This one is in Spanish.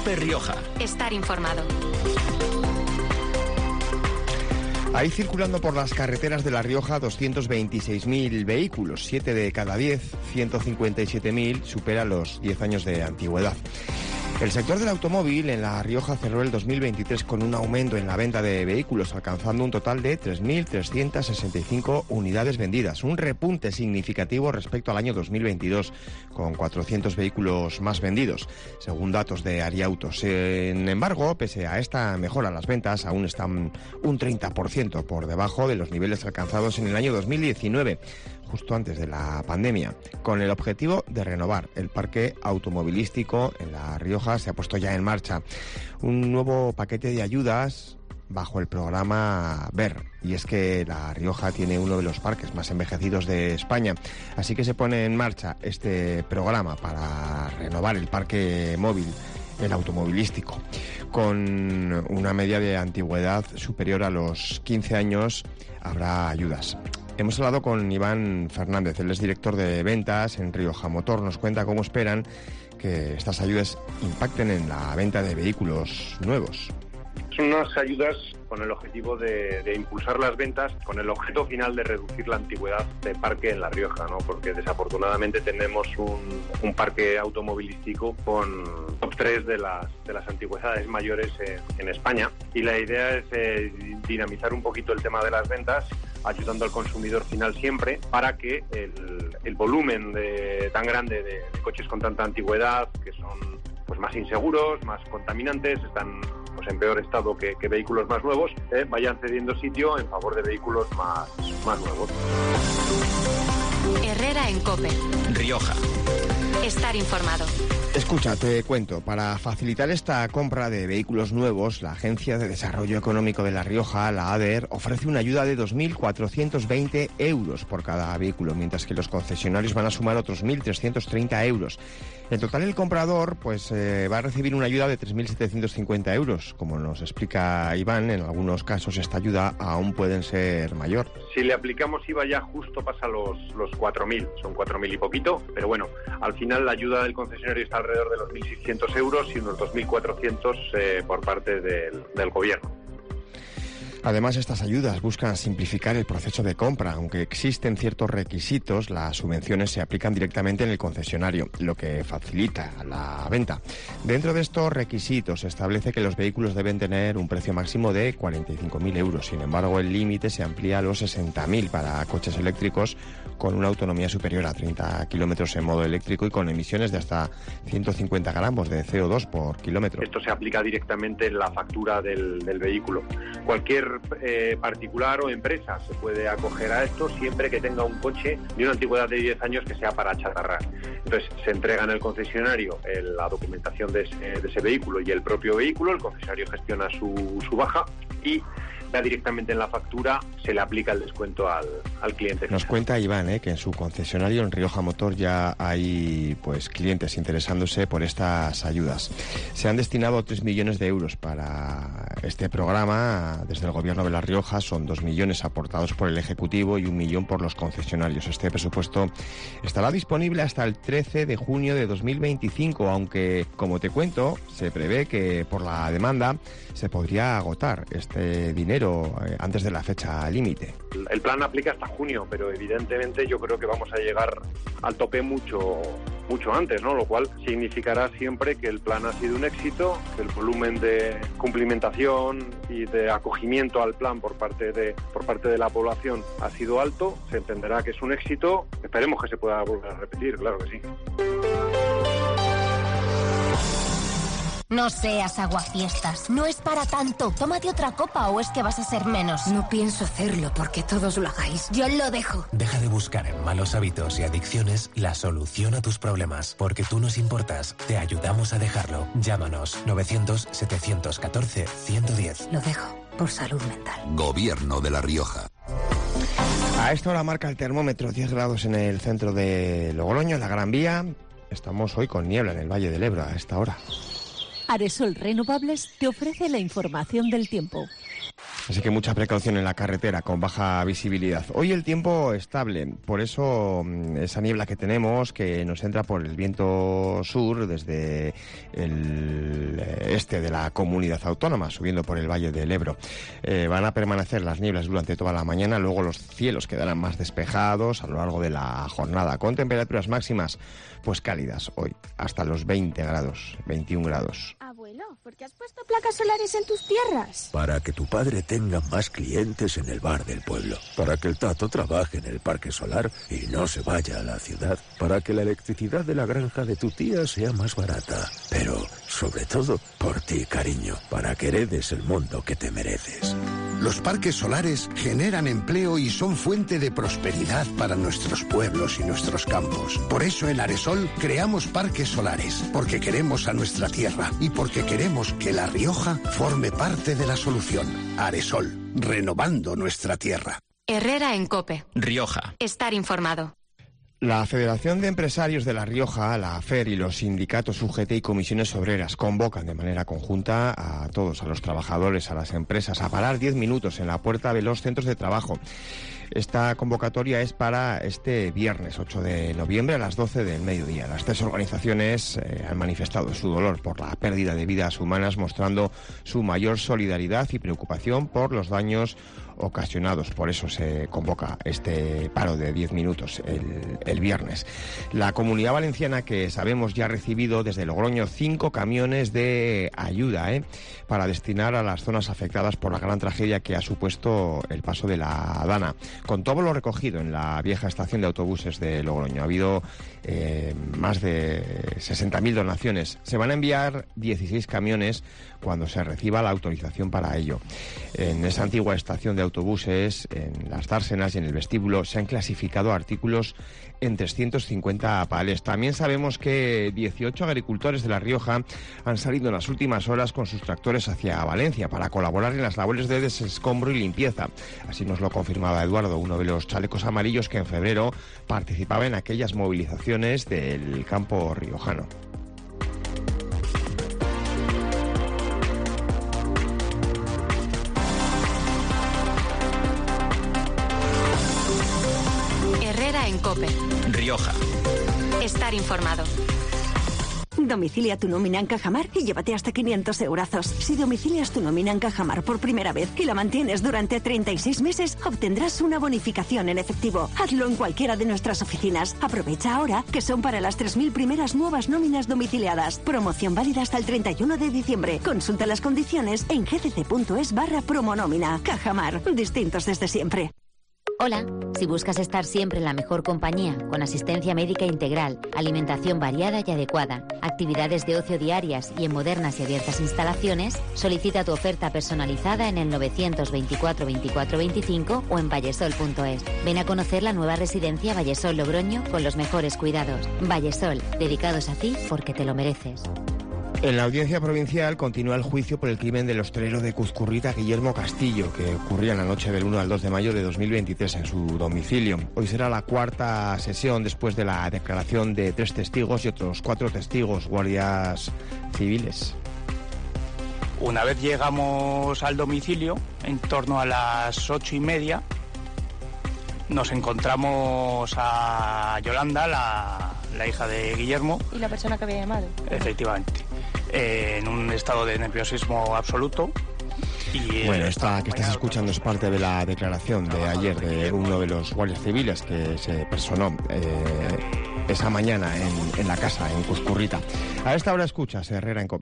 COPE Rioja. Estar informado. Hay circulando por las carreteras de La Rioja 226.000 vehículos, 7 de cada 10, 157.000 supera los 10 años de antigüedad. El sector del automóvil en La Rioja cerró el 2023 con un aumento en la venta de vehículos, alcanzando un total de 3.365 unidades vendidas, un repunte significativo respecto al año 2022, con 400 vehículos más vendidos, según datos de Ariautos. Sin embargo, pese a esta mejora, las ventas aún están un 30% por debajo de los niveles alcanzados en el año 2019, justo antes de la pandemia. Con el objetivo de renovar el parque automovilístico en La Rioja, se ha puesto ya en marcha un nuevo paquete de ayudas bajo el programa VER, y es que La Rioja tiene uno de los parques más envejecidos de España, así que se pone en marcha este programa para renovar el parque móvil, el automovilístico, con una media de antigüedad superior a los 15 años. Habrá ayudas. Hemos hablado con Iván Fernández, él es director de ventas en Rioja Motor. Nos cuenta cómo esperan que estas ayudas impacten en la venta de vehículos nuevos. Son unas ayudas con el objetivo de impulsar las ventas, con el objeto final de reducir la antigüedad de parque en La Rioja, ¿no? Porque desafortunadamente tenemos un parque automovilístico con top 3 de las antigüedades mayores en España, y la idea es dinamizar un poquito el tema de las ventas, ayudando al consumidor final siempre, para que el volumen tan grande de coches con tanta antigüedad, que son pues más inseguros, más contaminantes, están pues en peor estado que vehículos más nuevos, vayan cediendo sitio en favor de vehículos más nuevos. Herrera en COPE Rioja. Estar informado. Escucha, te cuento, para facilitar esta compra de vehículos nuevos, la Agencia de Desarrollo Económico de La Rioja, la ADER, ofrece una ayuda de 2.420 euros por cada vehículo, mientras que los concesionarios van a sumar otros 1.330 euros. En total, el comprador va a recibir una ayuda de 3.750 euros. Como nos explica Iván, en algunos casos esta ayuda aún puede ser mayor. Si le aplicamos IVA ya justo pasa los 4.000, son 4.000 y poquito, pero bueno, al final la ayuda del concesionario está alrededor de los 1.600 euros y unos 2.400 por parte del gobierno. Además, estas ayudas buscan simplificar el proceso de compra. Aunque existen ciertos requisitos, las subvenciones se aplican directamente en el concesionario, lo que facilita la venta. Dentro de estos requisitos se establece que los vehículos deben tener un precio máximo de 45.000 euros. Sin embargo, el límite se amplía a los 60.000 para coches eléctricos con una autonomía superior a 30 kilómetros en modo eléctrico y con emisiones de hasta 150 gramos de CO2 por kilómetro. Esto se aplica directamente en la factura del vehículo. Cualquier particular o empresa se puede acoger a esto siempre que tenga un coche de una antigüedad de 10 años que sea para chatarrar. Entonces se entrega en el concesionario la documentación de ese vehículo y el propio vehículo, el concesionario gestiona su baja y directamente en la factura se le aplica el descuento al cliente. Nos cuenta Iván que en su concesionario en Rioja Motor ya hay clientes interesándose por estas ayudas. Se han destinado 3 millones de euros para este programa desde el Gobierno de La Rioja. Son 2 millones aportados por el Ejecutivo y 1 millón por los concesionarios. Este presupuesto estará disponible hasta el 13 de junio de 2025, aunque, como te cuento, se prevé que por la demanda se podría agotar este dinero antes de la fecha límite. El plan aplica hasta junio, pero evidentemente yo creo que vamos a llegar al tope mucho antes, ¿no? Lo cual significará siempre que el plan ha sido un éxito, que el volumen de cumplimentación y de acogimiento al plan por parte de la población ha sido alto. Se entenderá que es un éxito. Esperemos que se pueda volver a repetir, claro que sí. No seas aguafiestas, no es para tanto. Tómate otra copa o es que vas a ser menos. No pienso hacerlo porque todos lo hagáis. Yo lo dejo. Deja de buscar en malos hábitos y adicciones la solución a tus problemas. Porque tú nos importas, te ayudamos a dejarlo. Llámanos 900-714-110. Lo dejo por salud mental. Gobierno de La Rioja. A esta hora marca el termómetro 10 grados en el centro de Logroño, en la Gran Vía. Estamos hoy con niebla en el Valle del Ebro a esta hora. Aresol Renovables te ofrece la información del tiempo. Así que mucha precaución en la carretera con baja visibilidad. Hoy el tiempo estable, por eso esa niebla que tenemos, que nos entra por el viento sur desde el este de la comunidad autónoma, subiendo por el Valle del Ebro. Van a permanecer las nieblas durante toda la mañana, luego los cielos quedarán más despejados a lo largo de la jornada, con temperaturas máximas pues cálidas hoy, hasta los 20 grados, 21 grados. Abuelo, ¿por qué has puesto placas solares en tus tierras? Para que tu padre tenga más clientes en el bar del pueblo. Para que el Tato trabaje en el parque solar y no se vaya a la ciudad. Para que la electricidad de la granja de tu tía sea más barata. Pero, sobre todo, por ti, cariño. Para que heredes el mundo que te mereces. Los parques solares generan empleo y son fuente de prosperidad para nuestros pueblos y nuestros campos. Por eso en Aresol creamos parques solares, porque queremos a nuestra tierra y porque queremos que La Rioja forme parte de la solución. Aresol, renovando nuestra tierra. Herrera en COPE. Rioja. Estar informado. La Federación de Empresarios de La Rioja, la AFER y los sindicatos UGT y comisiones obreras convocan de manera conjunta a todos, a los trabajadores, a las empresas, a parar 10 minutos en la puerta de los centros de trabajo. Esta convocatoria es para este viernes 8 de noviembre a las 12 del mediodía. Las tres organizaciones han manifestado su dolor por la pérdida de vidas humanas, mostrando su mayor solidaridad y preocupación por los daños ocasionados. Por eso se convoca este paro de 10 minutos el viernes. La Comunidad Valenciana, que sabemos ya ha recibido desde Logroño 5 camiones de ayuda para destinar a las zonas afectadas por la gran tragedia que ha supuesto el paso de la Dana. Con todo lo recogido en la vieja estación de autobuses de Logroño, ha habido más de 60.000 donaciones. Se van a enviar 16 camiones cuando se reciba la autorización para ello. En esa antigua estación de autobuses, en las dársenas y en el vestíbulo, se han clasificado artículos en 350 palés. También sabemos que 18 agricultores de La Rioja han salido en las últimas horas con sus tractores hacia Valencia para colaborar en las labores de desescombro y limpieza. Así nos lo confirmaba Eduardo, uno de los chalecos amarillos que en febrero participaba en aquellas movilizaciones del campo riojano. Herrera en COPE. Rioja. Estar informado. Domicilia tu nómina en Cajamar y llévate hasta 500 eurazos. Si domicilias tu nómina en Cajamar por primera vez y la mantienes durante 36 meses, obtendrás una bonificación en efectivo. Hazlo en cualquiera de nuestras oficinas. Aprovecha ahora, que son para las 3.000 primeras nuevas nóminas domiciliadas. Promoción válida hasta el 31 de diciembre. Consulta las condiciones en gcc.es/promonómina. Cajamar, distintos desde siempre. Hola, si buscas estar siempre en la mejor compañía, con asistencia médica integral, alimentación variada y adecuada, actividades de ocio diarias y en modernas y abiertas instalaciones, solicita tu oferta personalizada en el 924 24 25 o en vallesol.es. Ven a conocer la nueva residencia Vallesol Logroño con los mejores cuidados. Vallesol, dedicados a ti porque te lo mereces. En la Audiencia Provincial continúa el juicio por el crimen del hostelero de Cuzcurrita, Guillermo Castillo, que ocurría la noche del 1 al 2 de mayo de 2023 en su domicilio. Hoy será la cuarta sesión después de la declaración de 3 testigos y otros 4 testigos, guardias civiles. Una vez llegamos al domicilio, en torno a las 8:30, nos encontramos a Yolanda, la hija de Guillermo. ¿Y la persona que había llamado? Efectivamente. En un estado de nerviosismo absoluto. Y bueno, esta que estás escuchando es parte de la declaración de ayer de uno de los guardias civiles que se personó esa mañana en la casa, en Cuzcurrita. A esta hora escuchas Herrera en COPE.